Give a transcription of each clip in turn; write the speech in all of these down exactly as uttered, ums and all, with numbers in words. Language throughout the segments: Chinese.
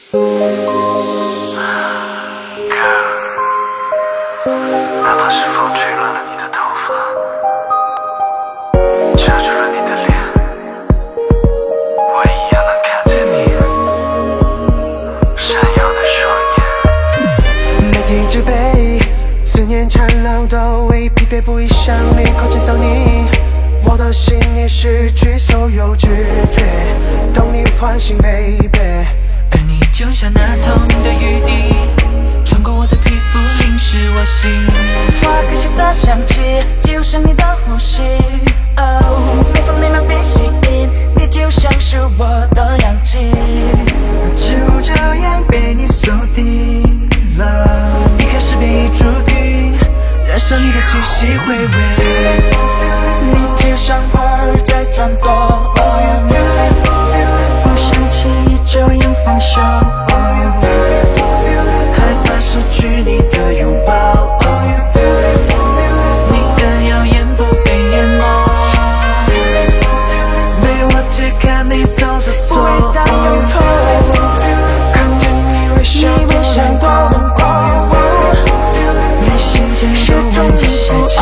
哪怕是风吹乱了你的头发，遮住了你的脸，我一样能看见你闪耀的双眼。 没停止背，思念缠绕的未疲惫，不已向你靠近到你，我的心已失去所有知觉，等你唤醒 baby。 而你就像那透明的雨滴，穿过我的皮肤，淋湿我心。 花开时的香气，就像你的呼吸。哦，每分每秒被吸引，你就像是我的氧气。 就这样被你锁定了，一开始便已注定，燃烧你的气息回味。 你就像花儿在转动， 不想轻易这样放手，害怕失去你的拥抱， 你的耀眼不被淹没， 为我解开你走的锁， 不会再有错。 看见你微笑多轮廓， 连心间都忘记下界，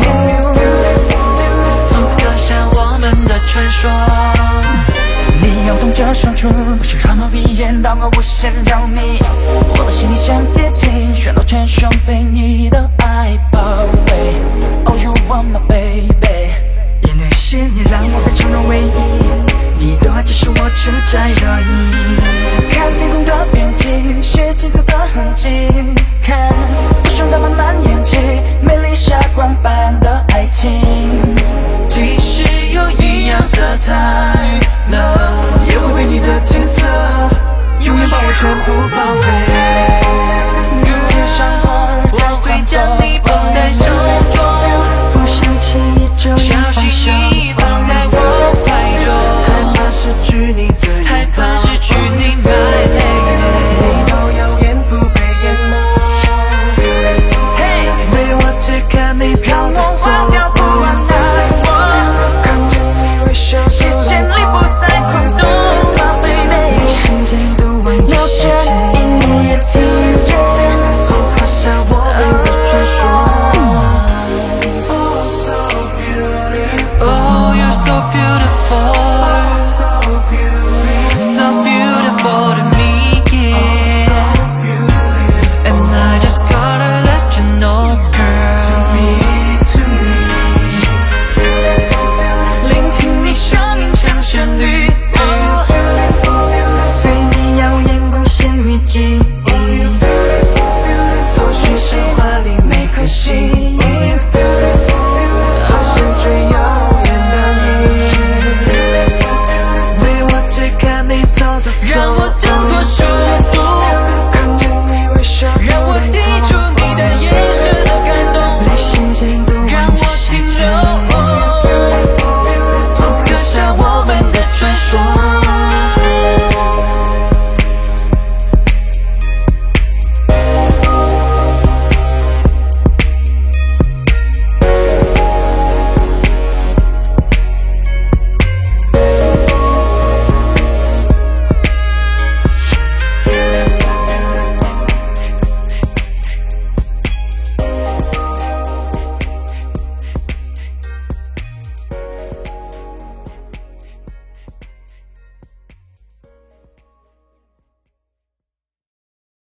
从此刻下我们的传说。 你摇动着双唇，不是让我一眼让我无限着迷，我的心里想贴近，旋到全身被你的爱包围。Oh you want my baby， 也那些年让我变成了唯一，你的爱只是我存在而已。 看天空的边际，是金色的痕迹，看不顺的慢慢演起，美丽霞光般的爱情。 即使有异样色彩了， 也会被你的金色永远把我全部包围。 你就像花儿在我会转动， 将你捧在手中， 不想轻易这样小放手， 心翼翼放在我怀中， 害怕失去你的